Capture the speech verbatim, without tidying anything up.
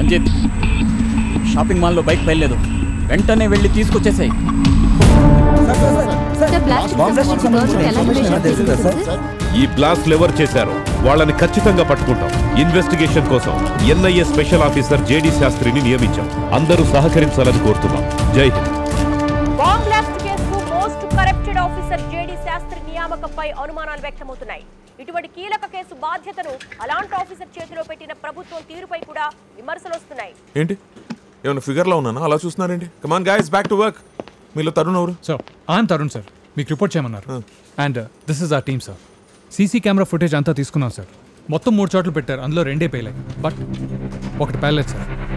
Ranjith, shopping మాల్లో bike పైలేదు, వెంటనే వెళ్ళి తీసుకొచ్చేసాయి. ఈ బ్లాస్ట్ ఎవరు చేశారో వాళ్ళని ఖచ్చితంగా పట్టుకుంటాం. ఇన్వెస్టిగేషన్ కోసం ఎన్ఐఏ స్పెషల్ ఆఫీసర్ జేడి శాస్త్రిని నియమించాం. అందరూ సహకరించాలని కోరుతున్నాం. జై హింద్. బాంబ్ బ్లాస్ట్ కేసుకు most corrupted officer JD Shastri నియామకంపై అనుమానాలు వ్యక్తమవుతున్నాయి. ఇటువంటి కీలక కేసు బాధ్యతను అలాంటి ఆఫీసర్ చేతిలో పెట్టిన ప్రభుత్వం తీరుపై కూడా విమర్శలు వస్తున్నాయి. ఏంటి ఏమైనా ఫిగర్ లో ఉన్నానా అలా చూస్తున్నారేంటి? Come on guys, back to work. మీలో తరుణ్ ఎవరు? Sir I'm Tarun sir. మీకు రిపోర్ట్ చేయమన్నారు. And this is our team sir. CC camera footage అంతా తీసుకున్నాం సార్. మొత్తం మూడు చోట్ల పెట్టారు, అందులో రెండే పేలాయి, బట్ ఒకటి పేలేదు సార్.